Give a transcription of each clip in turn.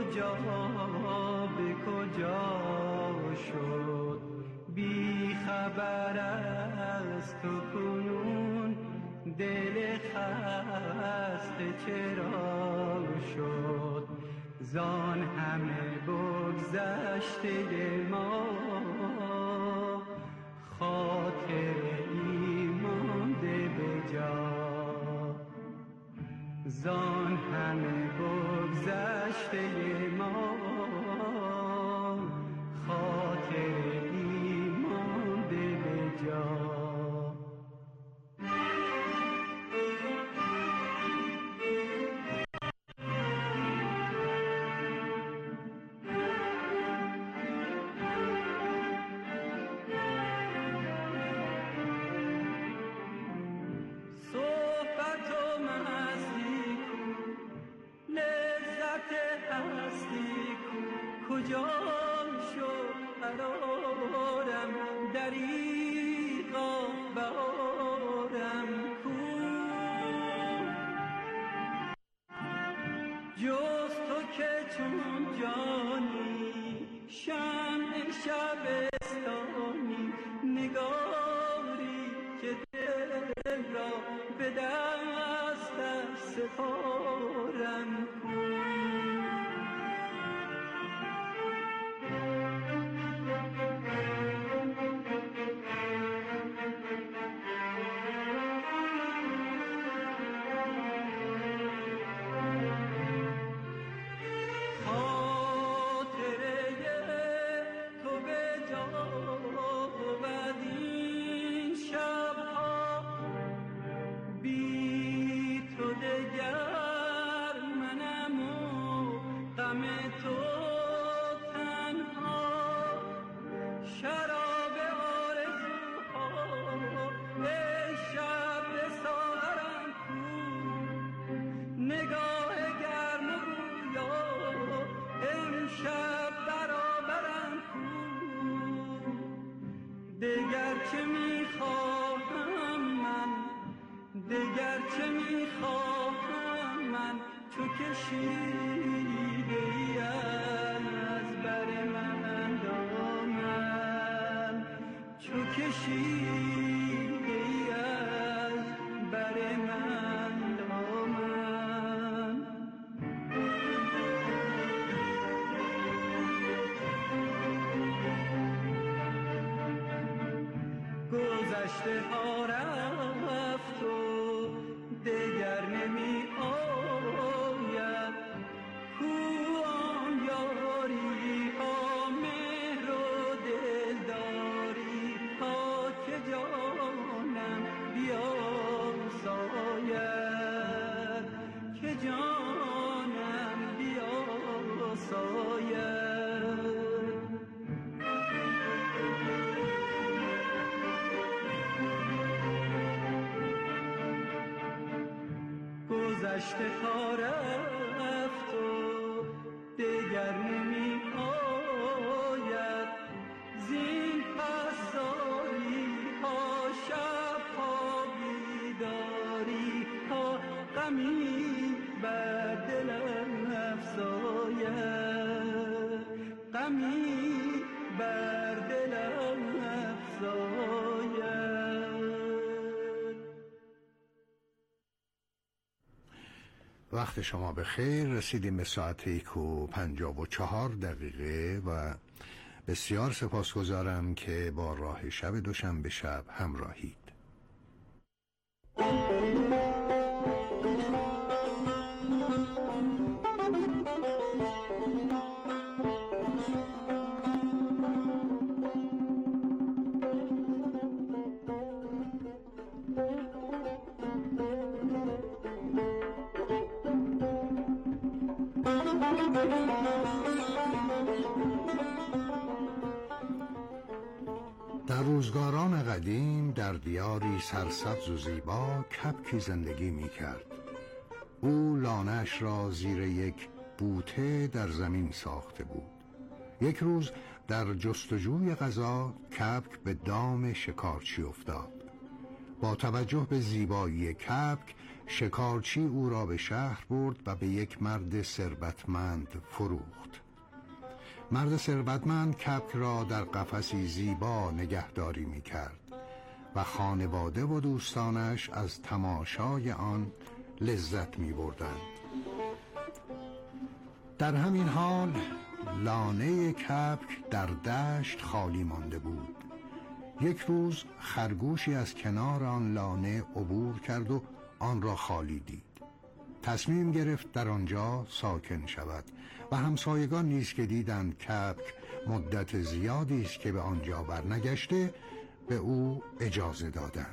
کجا به کجا شد، بی خبر از تو کنون دل خسته چرا شد. زان همه بگذشته ما خاطری مانده به جا. زان همه بگذشته ما خاطری مانده به جا. کجا شد قرارم دریغا بارم کو، جز تو که چون جانی شمع شبستانی، نگاری که دل را به دستت سپارم کو. دگر چه میخواهم من چو کشیده ای از بر من دامن، چو کشیده ای از بر من دامن. گذشته ها رفت و دگر نمی آید، کو آن یاری ها مهر و دلداری ها که جانم بیاساید، که جانم بیاساید. گذشته ها رفت و دگر نمی آید، زین پس زاری ها شب ها بیداری ها غمی بر دلم افزاید، غمی بر دلم افزاید. وقت شما به خیر. رسیدیم به ساعت 1:54 و بسیار سپاسگزارم که با راه شب دوشنبه شب همراهید. در روزگاران قدیم در دیاری سرسبز و زیبا کبکی زندگی می کرد. او لانه‌اش را زیر یک بوته در زمین ساخته بود. یک روز در جستجوی غذا کبک به دام شکارچی افتاد. با توجه به زیبایی کبک شکارچی او را به شهر برد و به یک مرد ثروتمند فروخت. مرد ثروتمند کبک را در قفسی زیبا نگهداری می‌کرد و خانواده و دوستانش از تماشای آن لذت می‌بردند. در همین حال لانه کبک در دشت خالی مانده بود. یک روز خرگوشی از کنار آن لانه عبور کرد و آن را خالی دید. تصمیم گرفت در آنجا ساکن شود و همسایگان نیز که دیدند کبک مدت زیادی است که به آنجا برنگشته، به او اجازه دادند.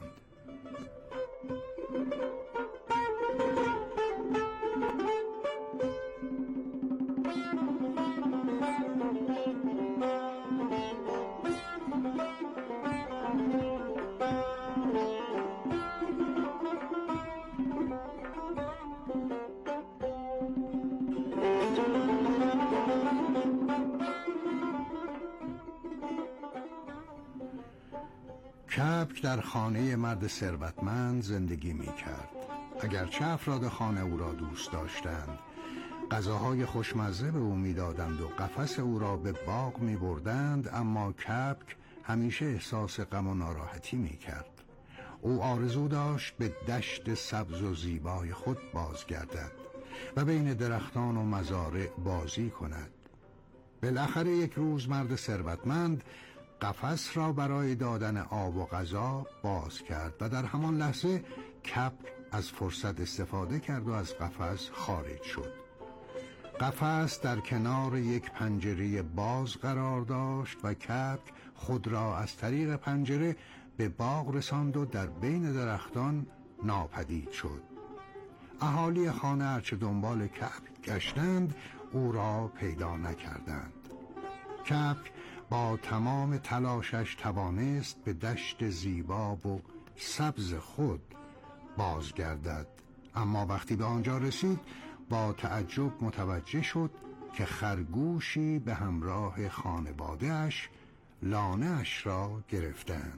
کبک در خانه مرد ثروتمند زندگی می کرد. اگرچه افراد خانه او را دوست داشتند، غذاهای خوشمزه به او می دادند و قفس او را به باغ می بردند، اما کبک همیشه احساس غم و ناراحتی می کرد. او آرزو داشت به دشت سبز و زیبای خود بازگردد و بین درختان و مزارع بازی کند. بالاخره یک روز مرد ثروتمند قفس را برای دادن آب و غذا باز کرد و در همان لحظه کبک از فرصت استفاده کرد و از قفس خارج شد. قفس در کنار یک پنجره باز قرار داشت و کبک خود را از طریق پنجره به باغ رساند و در بین درختان ناپدید شد. اهالی خانه هرچه دنبال کبک گشتند او را پیدا نکردند. کبک با تمام تلاشش توانست به دشت زیبا و سبز خود بازگردد، اما وقتی به آنجا رسید با تعجب متوجه شد که خرگوشی به همراه خانواده‌اش لانه اش را گرفتند.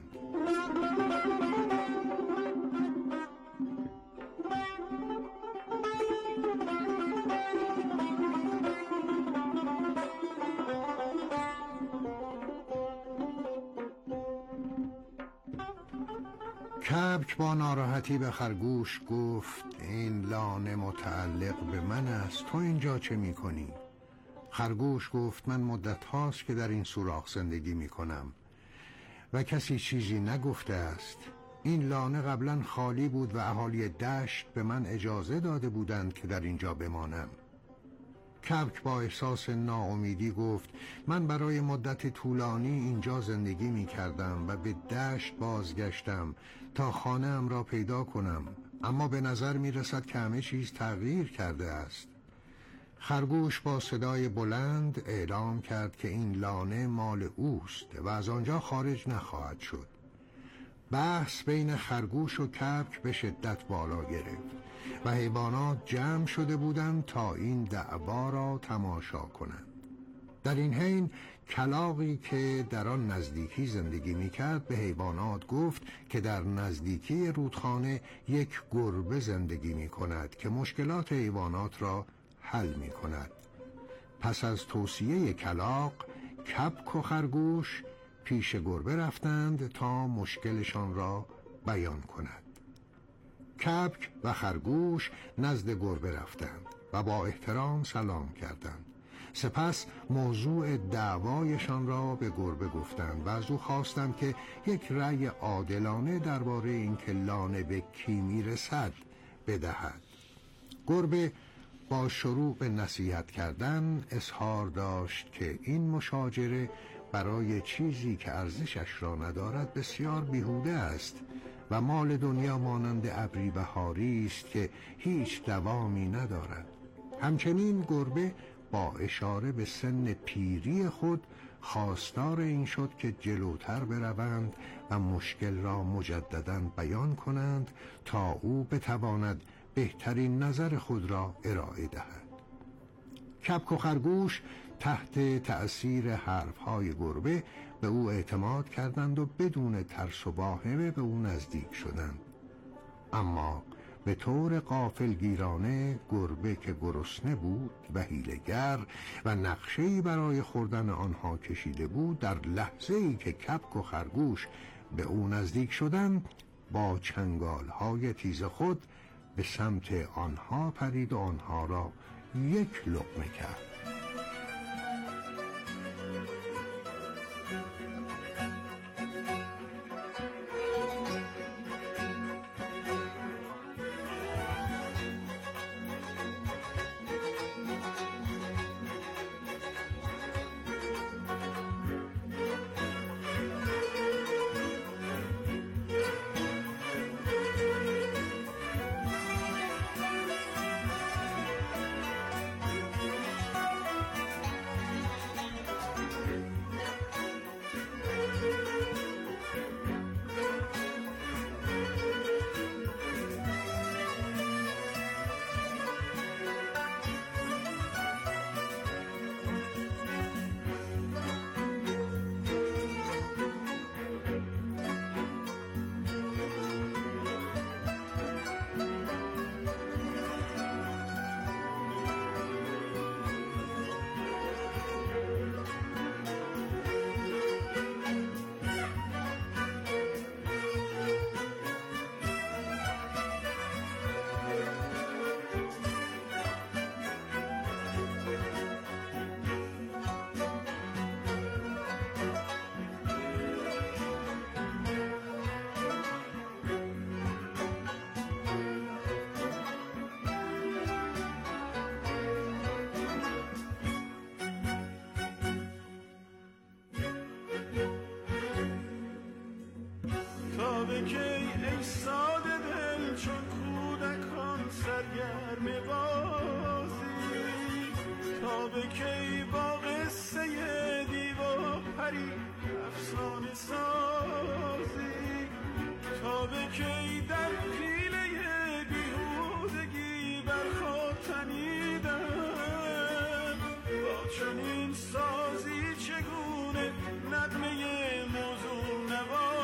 کبک با ناراحتی به خرگوش گفت این لانه متعلق به من است، تو اینجا چه می کنی؟ خرگوش گفت من مدت هاست که در این سوراخ زندگی می کنم و کسی چیزی نگفته است. این لانه قبلا خالی بود و اهالی دشت به من اجازه داده بودند که در اینجا بمانم. کبک با احساس ناامیدی گفت من برای مدت طولانی اینجا زندگی می کردم و به دشت بازگشتم تا خانه‌ام را پیدا کنم، اما به نظر می رسد که همه چیز تغییر کرده است. خرگوش با صدای بلند اعلام کرد که این لانه مال اوست و از آنجا خارج نخواهد شد. بحث بین خرگوش و کبک به شدت بالا گرفت و حیوانات جمع شده بودند تا این دعوا را تماشا کنند. در این حین کلاغی که در آن نزدیکی زندگی می‌کرد به حیوانات گفت که در نزدیکی رودخانه یک گربه زندگی می‌کند که مشکلات حیوانات را حل می‌کند. پس از توصیه کلاغ، کبک و خرگوش پیش گربه رفتند تا مشکلشان را بیان کند. کبک و خرگوش نزد گربه رفتند و با احترام سلام کردند. سپس موضوع دعوایشان را به گربه گفتند و از او خواستند که یک رأی عادلانه درباره اینکه لانه به کی میرسد بدهد. گربه با شروع به نصیحت کردن اظهار داشت که این مشاجره برای چیزی که ارزشش را ندارد بسیار بیهوده است و مال دنیا مانند ابری بهاری است که هیچ دوامی ندارد. همچنین گربه با اشاره به سن پیری خود خواستار این شد که جلوتر بروند و مشکل را مجدداً بیان کنند تا او بتواند بهترین نظر خود را ارائه دهد. کبک و خرگوش تحت تأثیر حرفهای گربه به او اعتماد کردند و بدون ترس و واهمه به او نزدیک شدند. اما به طور غافلگیرانه گربه که گرسنه بود و حیله‌گر و نقشه‌ای برای خوردن آنها کشیده بود، در لحظه‌ای که کبک و خرگوش به او نزدیک شدند با چنگال‌های تیز خود به سمت آنها پرید و آنها را یک لقمه کرد. ای ساده دل چون کودکان سرگرم بازی، تا به کی با قصه دیو پری افسانه سازی، تا به کی در پیله بیهودگی برخواد تنیدن، با چنین سازی چگونه نغمه موضوع نوازی.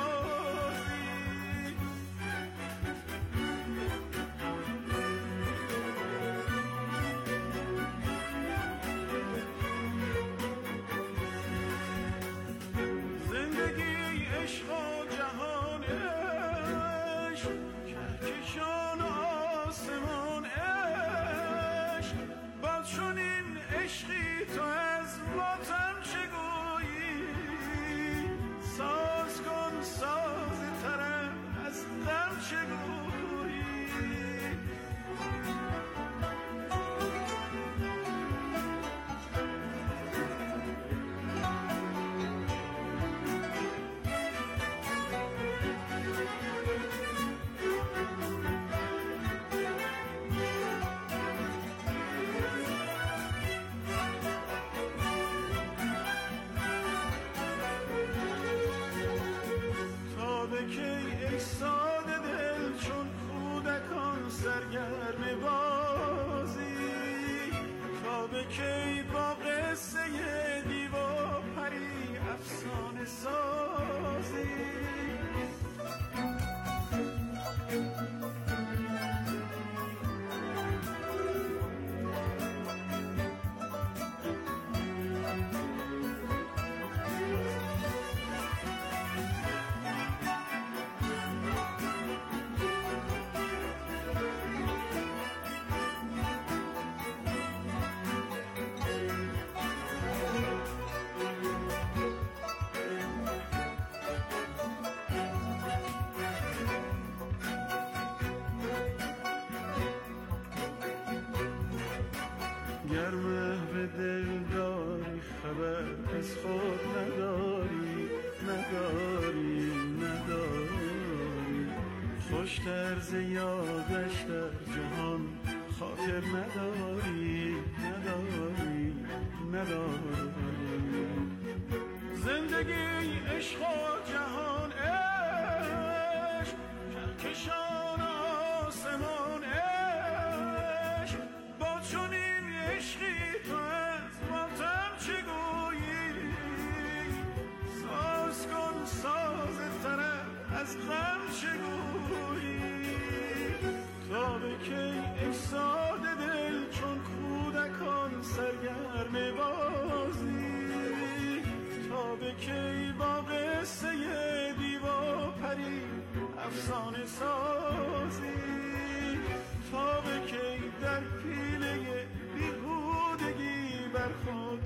کی با قصه دیو پری افسانه سازی. گر محو دل داری خبر از خود نداری، خوش طرز یادش در جهان خاطر نداری. زندگی عشق و جهان عشق، کهکشان آسمان عشق، با چنین عشقی تو از ماتم چه کی با قصه دیوا پری افسانه سازی، تا به کی در پیله بیهودگی بر خود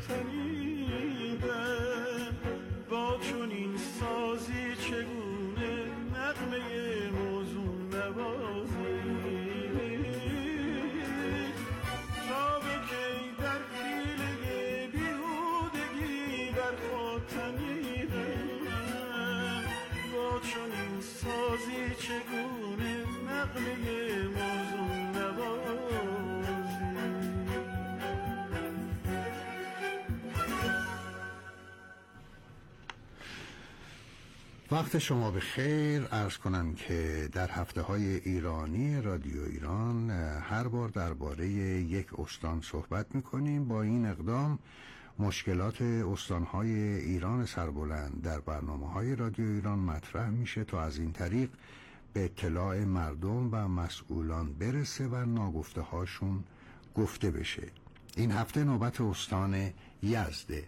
تنیدن، با چنین سازی چگونه نغمه موزون نوازی، تا به کی در پیله بیهودگی بر خود تنیدن، با چنین سازی چگونه نغمه موزون نوازی. وقت شما به خیر. عرض کنم که در هفته‌های ایرانی رادیو ایران هر بار درباره یک استان صحبت می‌کنیم. با این اقدام مشکلات استان‌های ایران سربلند در برنامه‌های رادیو ایران مطرح میشه تا از این طریق به اطلاع مردم و مسئولان برسه و ناگفته‌هاشون گفته بشه. این هفته نوبت استان یزده.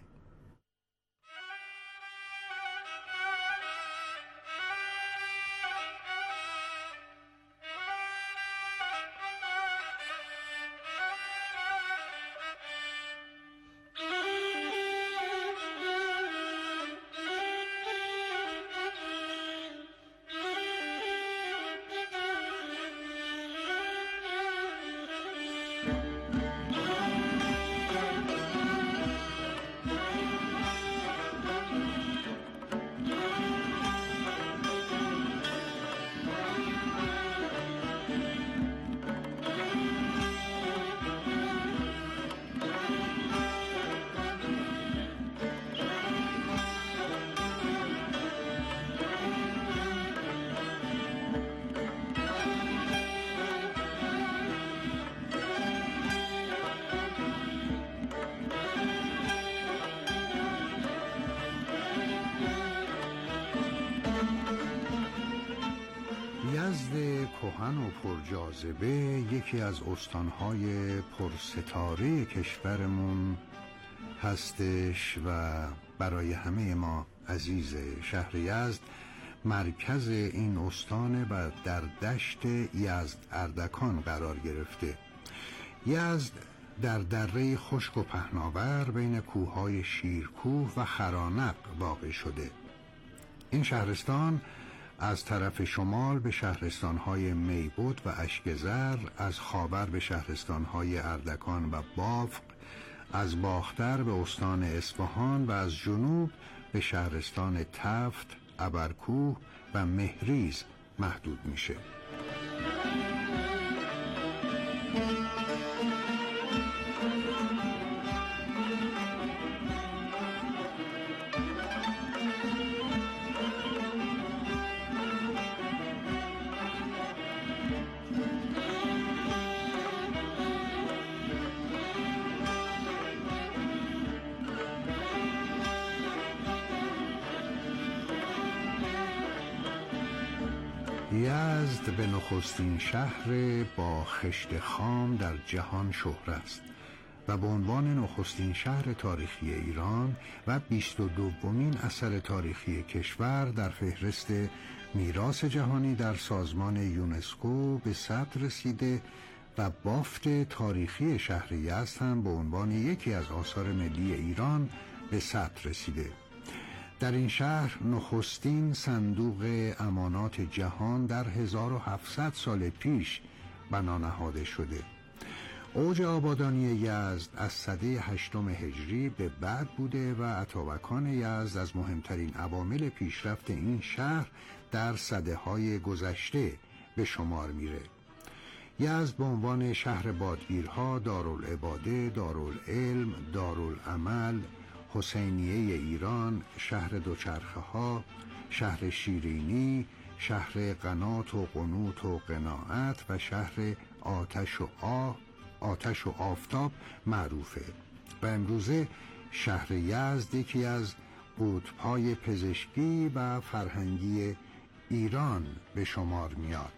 یزد کهن و پرجاذبه یکی از استانهای پرستاره کشورمون هستش و برای همه ما عزیز. شهر یزد مرکز این استانه و در دشت یزد اردکان قرار گرفته. یزد در دره خشک و پهناور بین کوههای شیرکوه و خرانق واقع شده. این شهرستان از طرف شمال به شهرستان‌های میبود و اشکزر، از خاور به شهرستان‌های اردکان و بافق، از باختر به استان اصفهان و از جنوب به شهرستان تفت، ابرکوه و مهریز محدود میشه. یزد به نخستین شهر با خشت خام در جهان شهره است و به عنوان نخستین شهر تاریخی ایران و 22مین اثر تاریخی کشور در فهرست میراث جهانی در سازمان یونسکو به ثبت رسیده و بافت تاریخی شهر یزد هم به عنوان یکی از آثار ملی ایران به ثبت رسیده. در این شهر نخستین صندوق امانات جهان در 1700 سال پیش بنا نهاده شده. اوج آبادانی یزد از سده 8 هجری به بعد بوده و اتابکان یزد از مهمترین عوامل پیشرفت این شهر در سده‌های گذشته به شمار میره. یزد به عنوان شهر بادگیرها، دارالعباده، دارالعلم، دارالعمل، حسینیه ایران، شهر دوچرخه ها، شهر شیرینی، شهر قنات و قنوت و قناعت و شهر آتش و آفتاب معروفه و امروزه شهر یزد یکی از قطب‌های پزشکی و فرهنگی ایران به شمار میاد.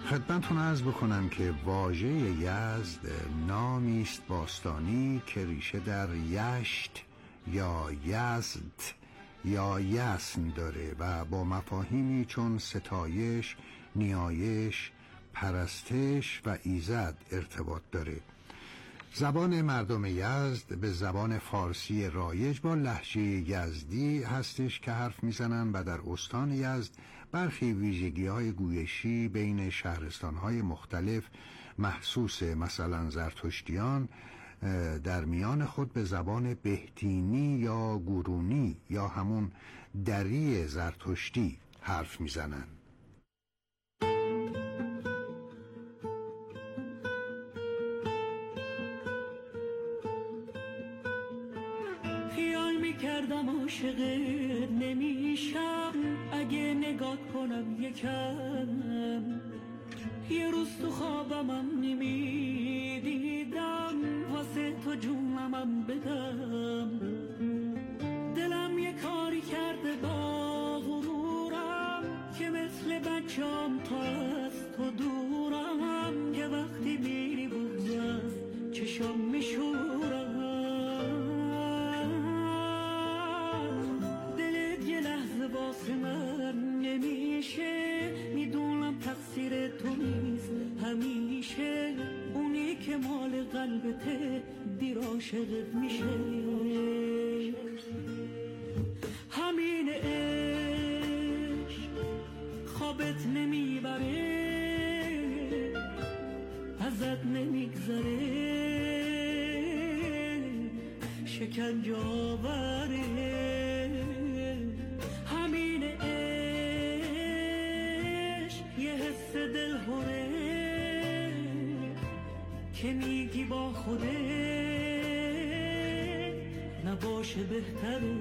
خدمتتون عرض بکنم که واژه یزد نامی است باستانی که ریشه در یشت یا یزد یا یسن داره و با مفاهیمی چون ستایش، نیایش، پرستش و ایزد ارتباط داره. زبان مردم یزد به زبان فارسی رایج با لهجه یزدی هستش که حرف میزنن و در استان یزد برخی ویژگی‌های گویشی بین شهرستان‌های مختلف محسوس، مثلا زرتشتیان در میان خود به زبان بهتینی یا گورونی یا همون دری زرتشتی حرف میزنن. خیال میکردم عاشقت نمیشم اگه نگاه کنم یکم، یه روز تو خوابمم نمیدیدم واسه تو جونمم بدم. دلم یه کاری کرده با غرورم که مثل بچم تا از تو دورم، که وقتی میری بغض از چشم میشورم. دلت یه لحظه واسه من نمیشه، میدونم تقصیر تو نیست همیشه، اونی که مال قلبته دیر عاشقت میشه. همین عشق خوابت نمیبره، ازت نمیگذره، شکنجه آوره. همین عشق یه حس دلهوره که میگی با خوده نباشه بهتره.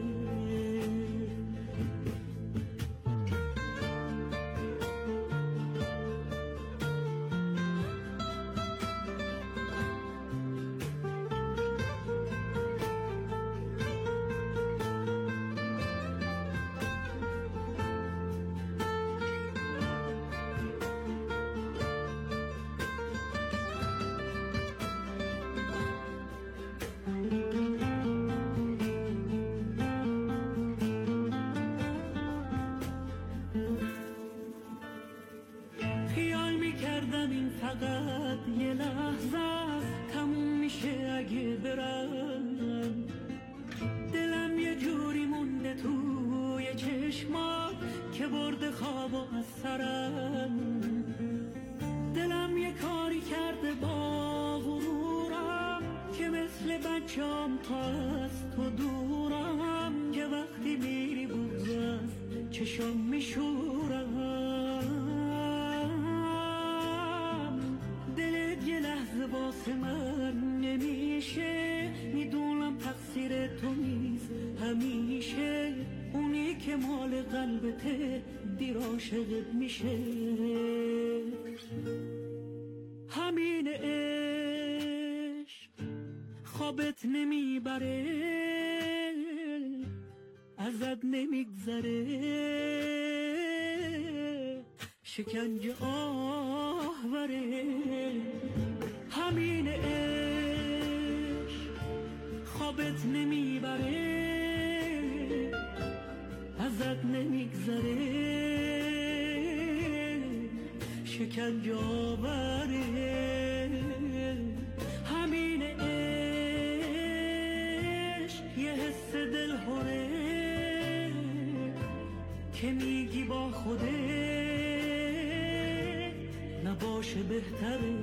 فقط یه لحظه تموم میشه اگه برم، دلم یه جوری مونده توی چشمات که برده خواب از سرم. دلم یه کاری کرده با غرورم که مثل بچم تا از تو دورم، که وقتی میری بغض از چشم میشورم. واسه من نمیشه، میدونم تقصیر تو نیست همیشه، اونی که مال قلبته دیر عاشقت میشه. همین عشق خوابت نمیبره، ازت نمیگذره، شکنجه آوره. همین عشق خوابت نمیبره، ازت نمیگذره، شکنجه آوره. همین عشق یه حس دلهوره که میگی با خوده نباشه بهتره.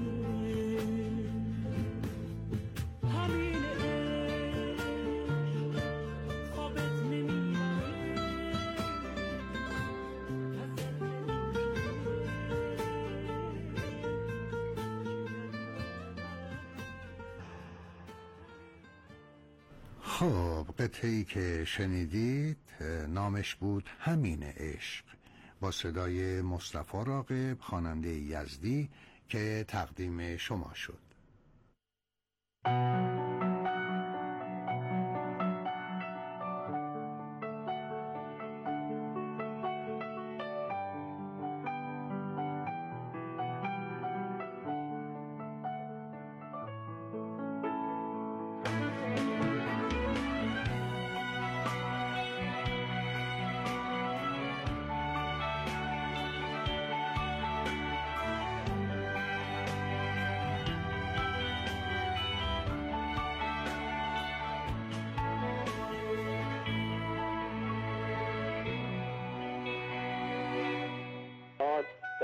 خب قطعه‌ای که شنیدید نامش بود همین عشق، با صدای مصطفی راغب خواننده یزدی که تقدیم شما شد.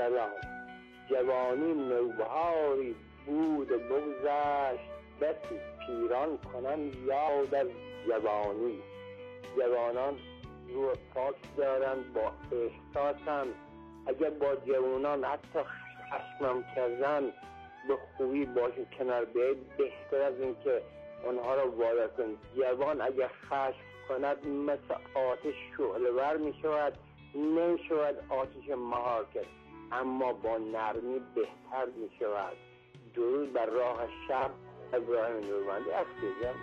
سلام. جوانی نوبهاری بود و بگذشت، بسی پیران کنم یاد از جوانی. جوانان روح پاک دارن، با احساسن. اگر با جوانان حتی خشمم کردن به خوبی باشه کنار بیاید، بهتر از این که اونها رو وادار کنید. جوان اگر خشم کند مثل آتش شعله ور می شود، نمی شود آتش مهار کرد، اما با نرمی بهتر می شود. درود بر راه شب. ابراهیم نورمندی از کجا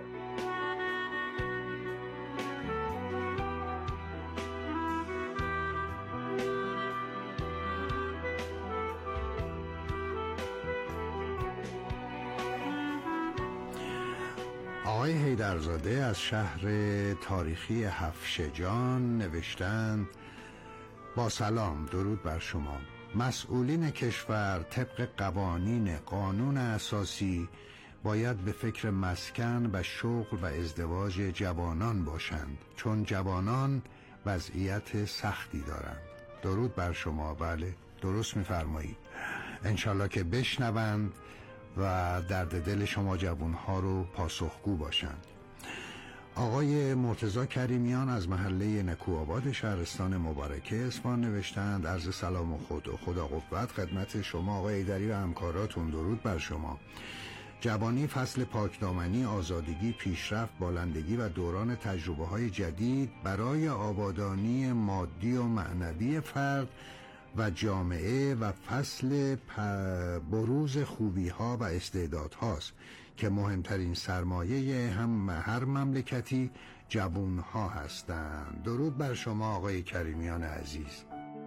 آقای حیدرزاده از شهر تاریخی هفشجان نوشتند: با سلام، درود بر شما. مسئولین کشور طبق قوانین قانون اساسی باید به فکر مسکن و شغل و ازدواج جوانان باشند، چون جوانان وضعیت سختی دارند. درود بر شما. بله، درست می‌فرمایید. انشالله که بشنوند و درد دل شما جوانها رو پاسخگو باشند. آقای مرتضی کریمیان از محله نکوآباد شهرستان مبارکه اصفهان نوشتند: عرض سلام و خدا قوت خدمت شما آقای ایدری و همکاراتون. درود بر شما. جوانی فصل پاکدامنی، آزادگی، پیشرفت، بالندگی و دوران تجربه‌های جدید برای آبادانی مادی و معنوی فرد و جامعه و فصل بروز خوبی‌ها و استعدادهاست که مهمترین سرمایه هر مملکتی جوان‌ها هستند. درود بر شما آقای کریمیان عزیز.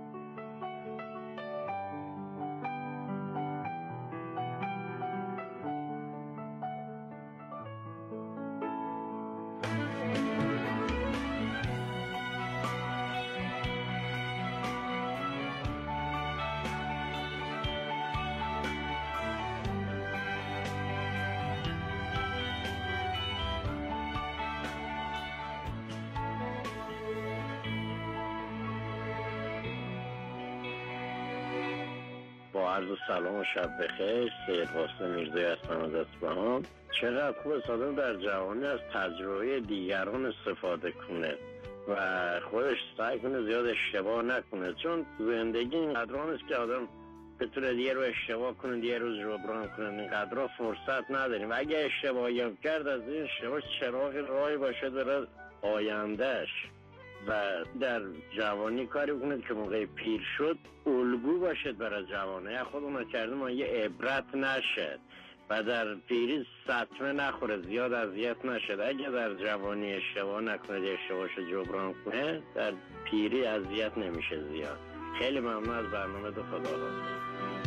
با عرض سلام و شب بخیر. سید قاسم میرزایی هستم از اصفهان. چقدر خوب آدم در جوانی از تجربه دیگران استفاده کنه و خودش سعی کنه زیاد اشتباه نکنه، چون زندگی اینقدر نیست که آدم بتونه دیگه رو اشتباه کنه، دیگه روز جبران کنه. اینقدر فرصت نداریم و اگه اشتباهی هم کرد از این اشتباه چراغ راهی باشه برای آیندهش و در جوانی کاری کنید که موقع پیر شد الگو باشد برای جوانه. یا خودمون کرده ما یه عبرت نشد و در پیری سطمه نخوره، زیاد اذیت نشد. اگه در جوانی اشتباه نکنه، اشتباهشو جبران کنه، در پیری اذیت نمیشه زیاد. خیلی ممنون از برنامه. دو خدا حافظ.